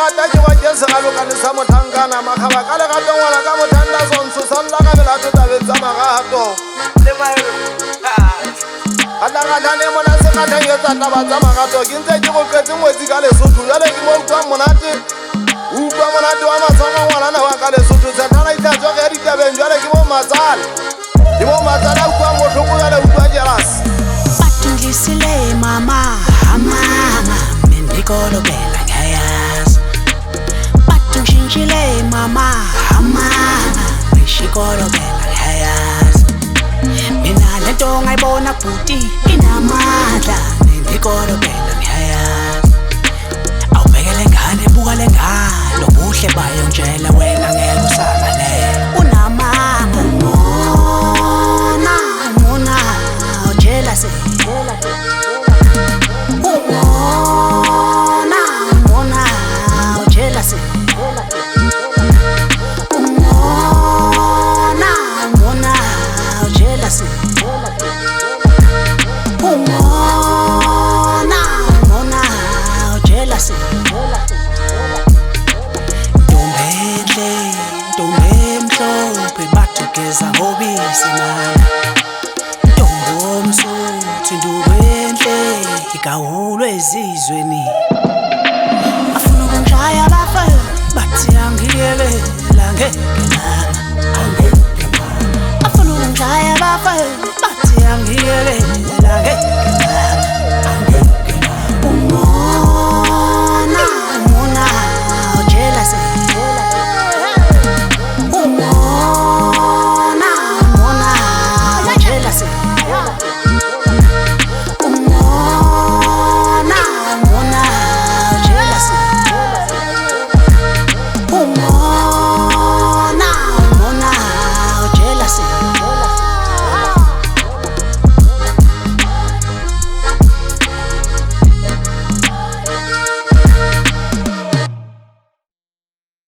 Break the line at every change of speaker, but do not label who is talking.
ngata ke ba ke segalo ka le sa motlhankana makgaba ka legato ngwana ka mothanda sontsho salla ka belato tabeng tsa magato gatlagatlhane mona se kgatlhanyetsa taba tsa magato ke ntse ke go tletse ngwetsi ka lesotho jale ke mo utlwang monate utlwa monate wa matshwama ngwanana wa ka lesotho tshethana itlhatswa ge ya ditabeng jale ke mo matsala ke mo matsala utlwang botlhoko jale utlwa jelas
batunglisile mama amama mendikolobela ngayas batungishintshile mama amama mendikolobela ngayas mina lento ngayibona bhuti inamandla mendikolobela ngayas awubekele ngane buka lengane lobuhle bayo njela wena ngeke usangane unamama mona ojela se mona ojela se mona ojela se mona ojela se ntombe mhlophe bathukeza ngobisi mama ntombo msuthi nduwenhle igawulwe ezizweni afuna ukungishaya bafe bathi angiyekela ngeke mama afuna ukungishaya